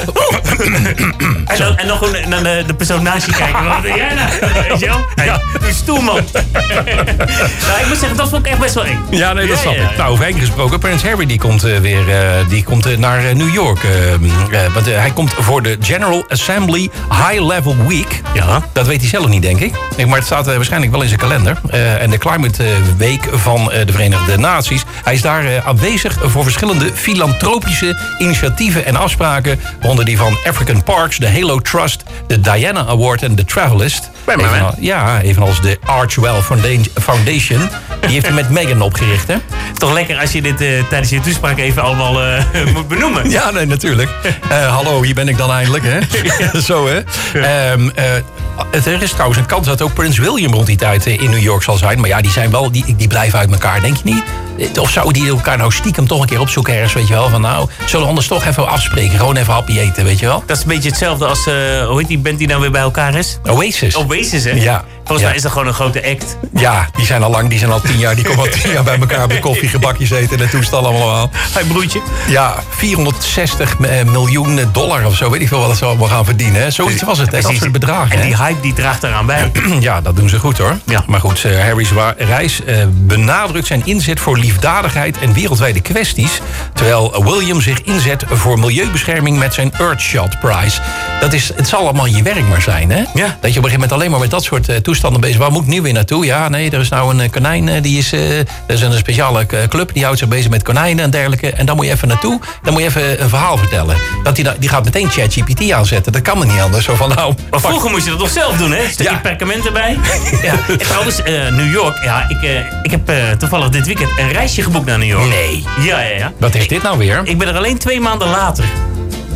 Speaker 8: En dan, en dan gewoon naar de, de persoon naast je kijken. Wat doe jij nou? Weet je wel? Hey,
Speaker 9: Ja.
Speaker 8: doe stoel, man. Nou, ik moet zeggen, dat vond ik echt best wel eng.
Speaker 9: Ja, nee, dat
Speaker 8: Ja,
Speaker 9: snap
Speaker 8: ja,
Speaker 9: ik.
Speaker 8: ja.
Speaker 9: Nou, over eng gesproken, Prins Harry die komt uh, weer uh, die komt, uh, naar uh, New York. Uh, uh, want uh, hij komt voor de General Assembly High Level Week.
Speaker 8: Ja.
Speaker 9: Dat weet hij zelf niet, denk ik. Nee, maar het staat uh, waarschijnlijk wel in zijn kalender. Uh, en de Climate uh, Week van uh, de Verenigde Naties. Hij is daar uh, aanwezig voor verschillende filantropische initiatieven en afspraken. Waaronder die van African Parks, de Halo Trust, de Diana Award en de Travelist.
Speaker 8: Bij mij,
Speaker 9: Evenal- ja, evenals de Archwell Founda- Foundation. Die heeft hij met Meghan opgericht, hè?
Speaker 8: Toch lekker als je dit uh, tijdens je toespraak even allemaal uh, moet benoemen.
Speaker 9: Ja, nee, natuurlijk. Uh, hallo, hier ben ik dan eindelijk, hè? Zo, hè? Um, uh, er is trouwens een kans dat ook Prins William rond die tijd uh, in New York zal zijn. Maar ja, die zijn wel, die, die blijven uit elkaar, denk je niet? Of zouden die elkaar nou stiekem toch een keer opzoeken ergens, weet je wel? Van nou, zullen we anders toch even afspreken? Gewoon even happy eten, weet je wel?
Speaker 8: Dat is een beetje hetzelfde als, uh, hoe heet die band die nou weer bij elkaar is?
Speaker 9: Oasis.
Speaker 8: Oasis, hè?
Speaker 9: Ja.
Speaker 8: Volgens
Speaker 9: Ja.
Speaker 8: mij is dat gewoon een grote act.
Speaker 9: Ja, die zijn al lang, die zijn al tien jaar, die komen al tien jaar bij elkaar op de koffie, gebakjes eten en toestel allemaal.
Speaker 8: Hey, broertje.
Speaker 9: Ja, vierhonderdzestig miljoen dollar of zo, weet ik veel wat ze allemaal gaan verdienen. Hè? Zoiets was het, hè? Dat soort bedragen.
Speaker 8: En
Speaker 9: hè?
Speaker 8: die hype die draagt eraan bij.
Speaker 9: Ja, dat doen ze goed hoor.
Speaker 8: Ja.
Speaker 9: Maar goed, uh, Harry's wa- reis uh, benadrukt zijn inzet voor liefdadigheid en wereldwijde kwesties. Terwijl William zich inzet voor milieubescherming met zijn Earthshot Prize. Dat is, het zal allemaal je werk maar zijn, hè?
Speaker 8: Ja.
Speaker 9: Dat je op een gegeven moment alleen maar met dat soort uh, toestanden bezig. Waar moet ik nu weer naartoe? Ja, nee, er is nou een uh, konijn. Uh, die is, uh, er is een speciale uh, club die houdt zich bezig met konijnen en dergelijke. En dan moet je even naartoe. Dan moet je even een verhaal vertellen. Dat die, da- die gaat meteen ChatGPT aanzetten. Dat kan me niet anders. Zo van, nou,
Speaker 8: Maar vroeger moest je dat toch zelf doen, hè? Een stukje
Speaker 9: Ja.
Speaker 8: perkament erbij. Ja. En trouwens, uh, New York. Ja, ik, uh, ik heb uh, toevallig dit weekend een reisje geboekt naar New York.
Speaker 9: Nee.
Speaker 8: Ja, ja, ja.
Speaker 9: Wat is dit nou weer?
Speaker 8: Ik ben er alleen twee maanden later.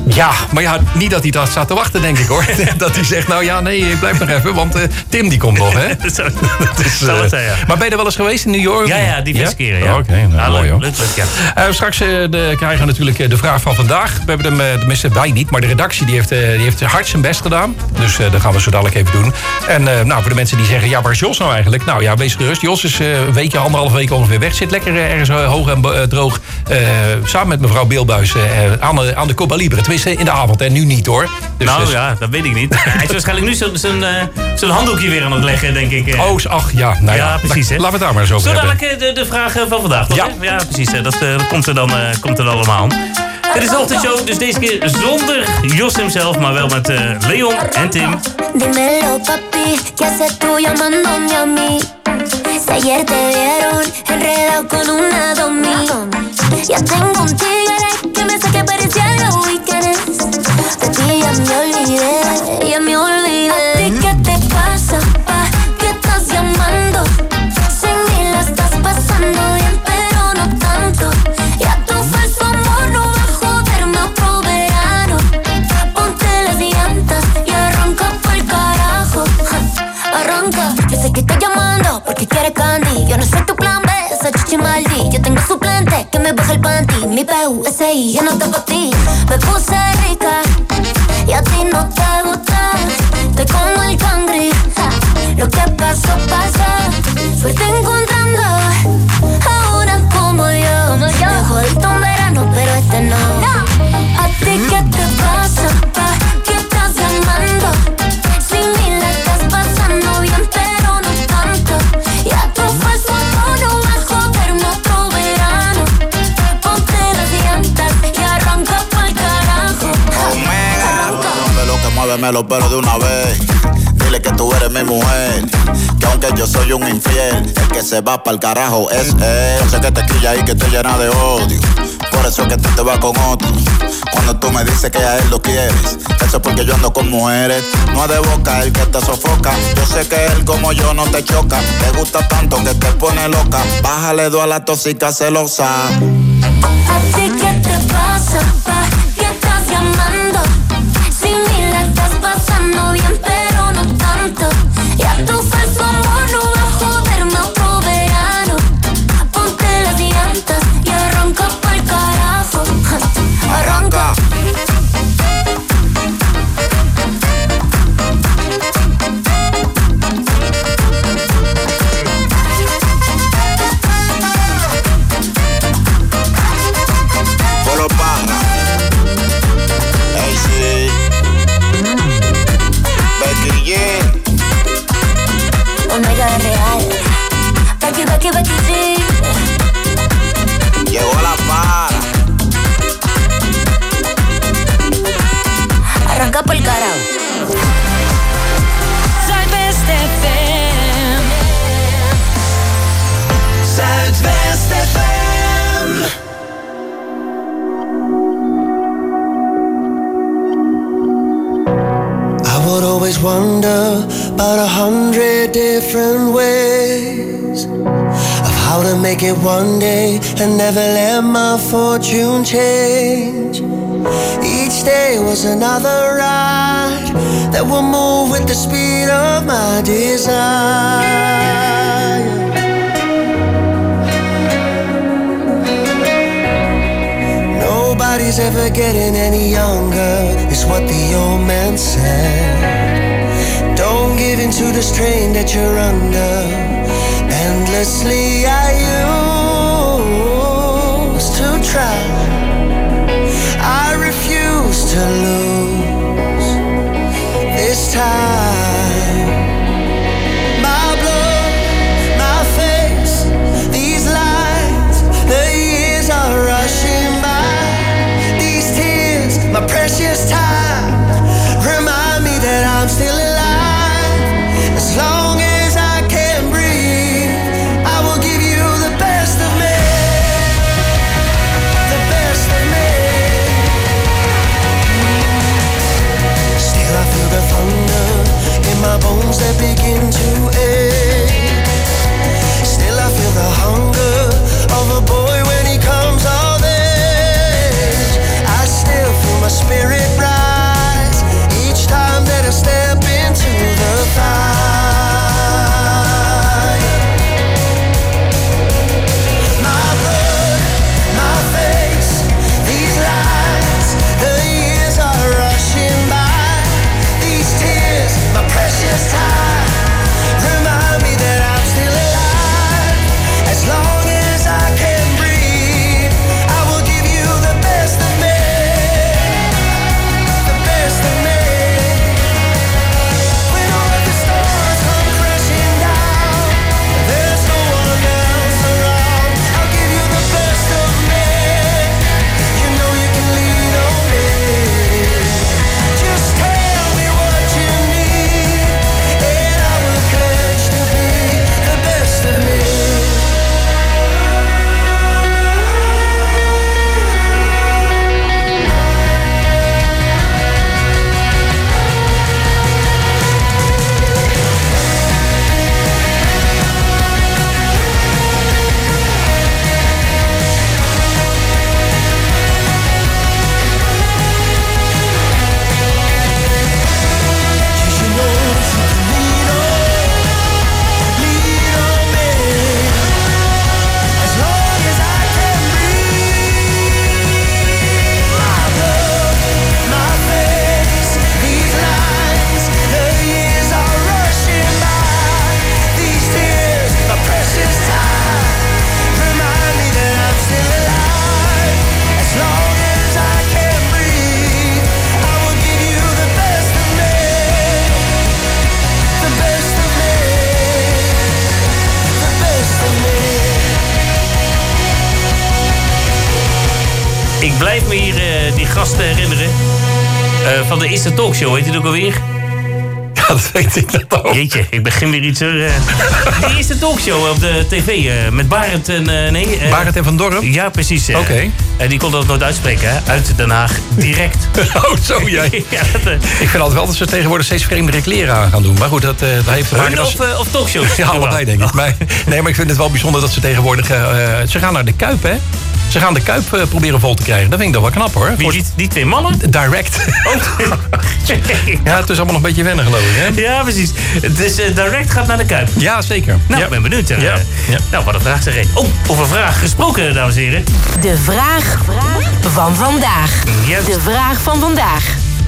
Speaker 9: Ja, maar ja, niet dat hij dat staat te wachten, denk ik hoor. Dat hij zegt, nou ja, nee, ik blijf nog even, want uh, Tim die komt nog, hè?
Speaker 8: Dus, uh,
Speaker 9: uh, maar ben je er wel eens geweest in New York?
Speaker 8: Ja, ja, diverse ja? keren, ja.
Speaker 9: Oh, Oké, okay, nou,
Speaker 8: nou,
Speaker 9: mooi hoor.
Speaker 8: Leuk, leuk, ja.
Speaker 9: Uh, straks uh, de, krijgen we natuurlijk de vraag van vandaag. We hebben hem, uh, tenminste wij niet, maar de redactie die heeft, uh, die heeft hard zijn best gedaan. Dus uh, dat gaan we zo dadelijk even doen. En uh, nou, voor de mensen die zeggen, ja, waar is Jos nou eigenlijk? Nou ja, wees gerust. Jos is uh, een weekje, anderhalf week ongeveer weg. Zit lekker uh, ergens uh, hoog en uh, droog. Uh, samen met mevrouw Beelbuis uh, aan, de, aan de Copa Libre. Tenminste in de avond en nu niet hoor. Dus,
Speaker 8: nou
Speaker 9: dus...
Speaker 8: ja, dat weet ik niet. Hij is waarschijnlijk nu zijn uh, handdoekje weer aan het leggen, denk ik.
Speaker 9: Oh, ach ja. Nou ja,
Speaker 8: ja precies. Hè?
Speaker 9: Laten we het daar maar eens over
Speaker 8: Zo
Speaker 9: hebben.
Speaker 8: dadelijk de, de vraag van vandaag, toch?
Speaker 9: Ja,
Speaker 8: ja precies. Hè? Dat, uh, dat komt, er dan, uh, komt er dan allemaal aan. Dit is de ochtendshow, dus deze keer zonder Jos hemzelf, maar wel met uh, Leon en Tim.
Speaker 14: Dímelo, papi, ¿qué haces tú llamándome a mí? Si ayer te vieron enredado con una domi. Ya tengo un tigre que me saque parecía los weekends. De ti ya me olvidé, ya me olvidé. ¿A ti qué te pasa, pa? ¿Qué estás llamando? Sin mí la estás pasando bien, pero no tanto. Ya tu falso amor no va a joderme otro verano. Ponte las llantas y arranca pa'l carajo. Arranca, yo sé que estás llamando porque quieres candy. Yo no soy tu plan B, esa chichi maldi. Yo tengo suplente que me baja el panty. Mi P U S I, yo no está pa' ti. Me puse rica y a ti no te gusta. Estoy como el cangri, ja. Lo que pasó, pasa. Suerte encontrando ahora como yo. Me jodiste un verano, pero este no. ¿A ti qué te pasa, pa? ¿Qué estás llamando? Sin mí la estás pasando bien, pero no tanto. Ya tu falso amor no va a joderme otro verano. Ponte las llantas y arranca pa'l carajo.
Speaker 15: Omega, rompe lo que mueve, me lo pelo de una vez. Dile que tú eres mi mujer, que aunque yo soy un infiel, el que se va pa'l carajo es él. Yo sé que te quilla y que te llena de odio, por eso es que tú te vas con otro. Cuando tú me dices que a él lo quieres, eso es porque yo ando con mujeres. No es de boca el que te sofoca, yo sé que él como yo no te choca. Te gusta tanto que te pone loca, bájale dos a la tóxica celosa.
Speaker 14: ¿A ti qué te pasa, pa? ¿Qué estás llamando? Sin mí la estás pasando bien, pero no tanto. Ya tu falso amor no va a joderme otro verano. Ponte las llantas y arranca pa'l carajo. Arranca.
Speaker 15: Polo Parra, hey sí, Becky G,
Speaker 14: Omega real. Becky, Becky, Becky, sí.
Speaker 15: llegó la para.
Speaker 14: Arranca pa'l carajo.
Speaker 1: Zuidwest F M.
Speaker 7: Zuidwest F M. I would always wonder about a hundred different ways of how to make it one day and never let my fortune change. Each day was another ride that will move with the speed of my desire. Nobody's ever getting any younger, is what the old man said. Don't give in to the strain that you're under. Endlessly I used to try, I refuse to lose this time. My blood, my face, these lines, the years are rushing by. These tears, my precious time, remind me that I'm still alive. As long as I can breathe, I will give you the best
Speaker 8: ik blijf me hier uh, die gasten herinneren. Uh, van de eerste talkshow, heet het ook alweer?
Speaker 9: Ja, dat weet ik net ook.
Speaker 8: Jeetje, ik begin weer iets... Uh, die eerste talkshow op de tv uh, met Barend en... Uh, nee, uh,
Speaker 9: Barend en Van Dorp?
Speaker 8: Ja, precies. Uh,
Speaker 9: Oké. Okay.
Speaker 8: Uh, die kon dat nooit uitspreken, hè? Uit Den Haag, direct.
Speaker 9: Oh, zo jij. Ja, dat, uh, ik vind altijd wel dat ze tegenwoordig steeds vreemdere kleren aan gaan doen. Maar goed, dat, uh, dat heeft te maken...
Speaker 8: Of, uh, of talkshows?
Speaker 9: Ja, allebei denk ik. Maar, nee, maar ik vind het wel bijzonder dat ze tegenwoordig... Uh, ze gaan naar de Kuip, hè? Ze gaan de Kuip uh, proberen vol te krijgen. Dat vind ik dan wel knap, hoor.
Speaker 8: Wie, die, die twee mannen?
Speaker 9: Direct. Oh. Ja, het is allemaal nog een beetje wennen, geloof ik, hè?
Speaker 8: Ja, precies. Dus uh, Direct gaat naar de Kuip.
Speaker 9: Ja, zeker.
Speaker 8: Nou,
Speaker 9: ja.
Speaker 8: ik ben benieuwd. Uh,
Speaker 9: ja. Ja.
Speaker 8: Nou, wat een vraag zeg. Oh, over vraag gesproken, dames en heren.
Speaker 1: De vraag van vandaag.
Speaker 8: Yes.
Speaker 1: De vraag van vandaag.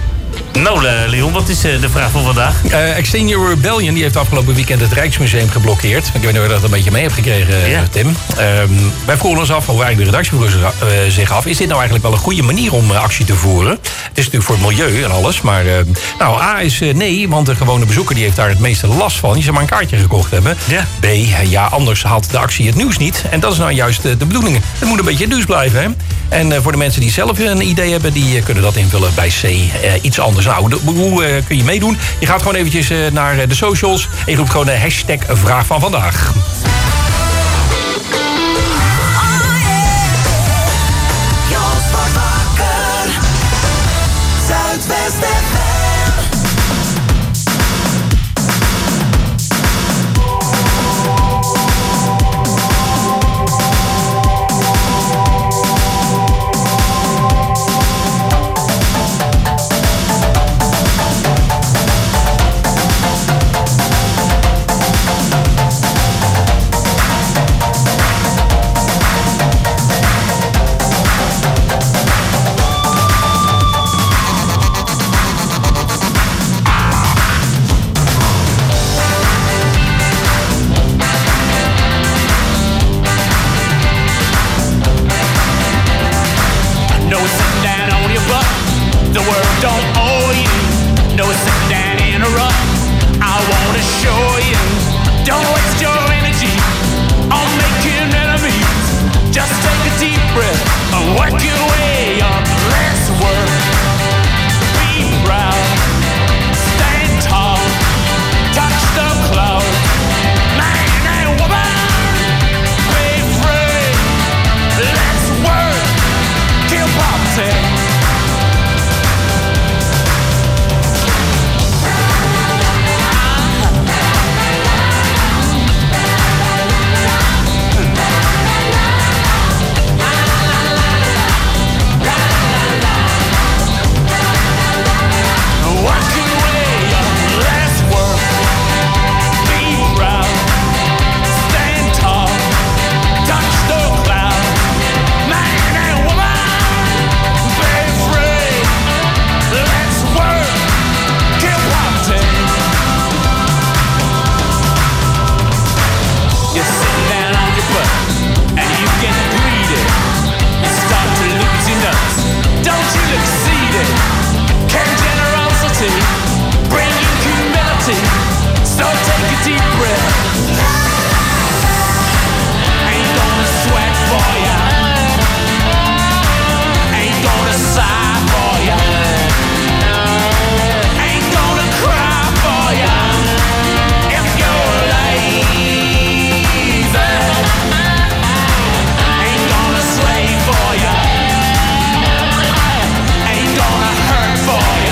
Speaker 8: Nou, Leon, wat is de vraag van vandaag?
Speaker 9: Uh, Extinction Rebellion die heeft afgelopen weekend het Rijksmuseum geblokkeerd. Ik weet niet of je dat een beetje mee hebt gekregen, ja. Tim. Uh, wij vroegen ons af, of eigenlijk de redactie vroeg uh, zich af... is dit nou eigenlijk wel een goede manier om uh, actie te voeren? Het is natuurlijk voor het milieu en alles, maar... Uh, nou, A is uh, nee, want de gewone bezoeker die heeft daar het meeste last van. Die zou maar een kaartje gekocht hebben.
Speaker 8: Ja.
Speaker 9: B, uh, ja, anders haalt de actie het nieuws niet. En dat is nou juist uh, de bedoeling. Het moet een beetje nieuws blijven, hè? En uh, voor de mensen die zelf een idee hebben... die uh, kunnen dat invullen bij C, uh, iets anders. Nou, de, hoe uh, kun je meedoen? Je gaat gewoon eventjes uh, naar uh, de socials... en je roept gewoon de hashtag vraag van vandaag.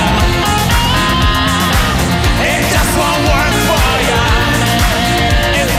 Speaker 16: If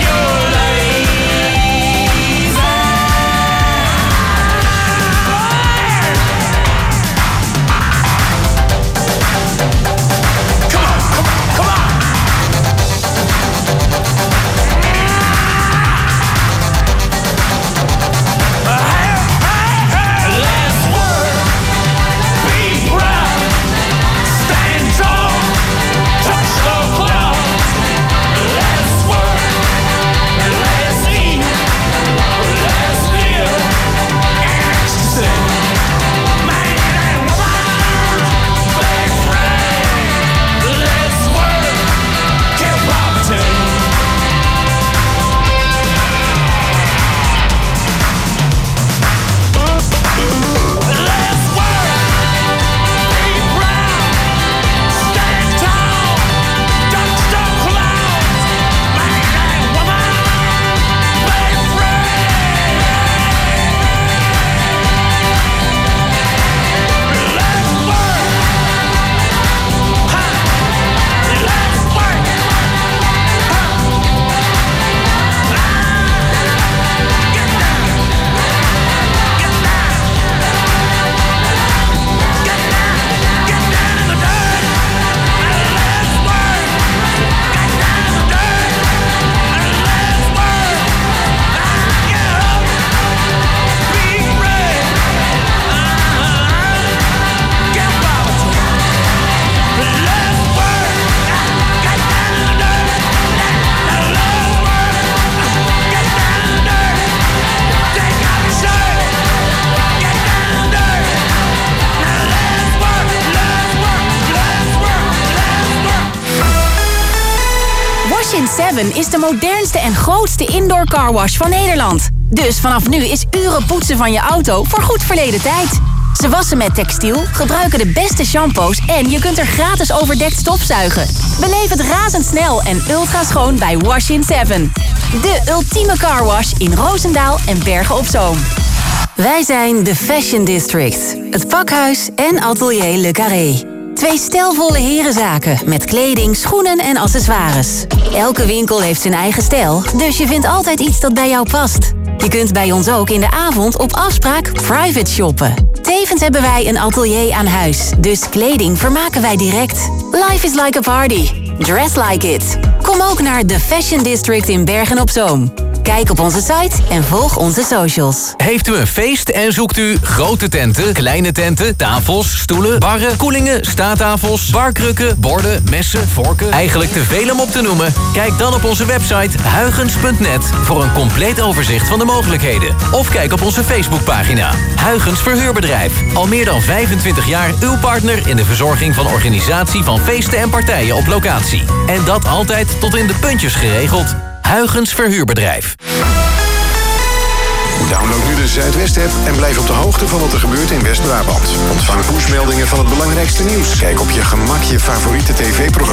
Speaker 16: Wash in Seven is de modernste en grootste indoor carwash van Nederland. Dus vanaf nu is uren poetsen van je auto voor goed verleden tijd. Ze wassen met textiel, gebruiken de beste shampoos en je kunt er gratis overdekt stofzuigen. Beleef het razendsnel en ultra schoon bij Wash in Seven. De ultieme carwash in Roosendaal en Bergen op Zoom. Wij zijn de Fashion District, het pakhuis en atelier Le Carré. Twee stijlvolle herenzaken met kleding, schoenen en accessoires. Elke winkel heeft zijn eigen stijl, dus je vindt altijd iets dat bij jou past. Je kunt bij ons ook in de avond op afspraak private shoppen. Tevens hebben wij een atelier aan huis, dus kleding vermaken wij direct. Life is like a party. Dress like it. Kom ook naar The Fashion District in Bergen op Zoom. Kijk op onze site en volg onze socials.
Speaker 17: Heeft u een feest en zoekt u grote tenten, kleine tenten, tafels, stoelen, barren, koelingen, staattafels, barkrukken, borden, messen, vorken? Eigenlijk te veel om op te noemen? Kijk dan op onze website huygens punt net voor een compleet overzicht van de mogelijkheden. Of kijk op onze Facebookpagina. Huygens Verhuurbedrijf. Al meer dan vijfentwintig jaar uw partner in de verzorging van organisatie van feesten en partijen op locatie. En dat altijd tot in de puntjes geregeld. Huygens Verhuurbedrijf.
Speaker 2: Download nu de Zuidwest-app en blijf op de hoogte van wat er gebeurt in West-Brabant. Ontvang pushmeldingen van het belangrijkste nieuws. Kijk op je gemak je favoriete tv-programma.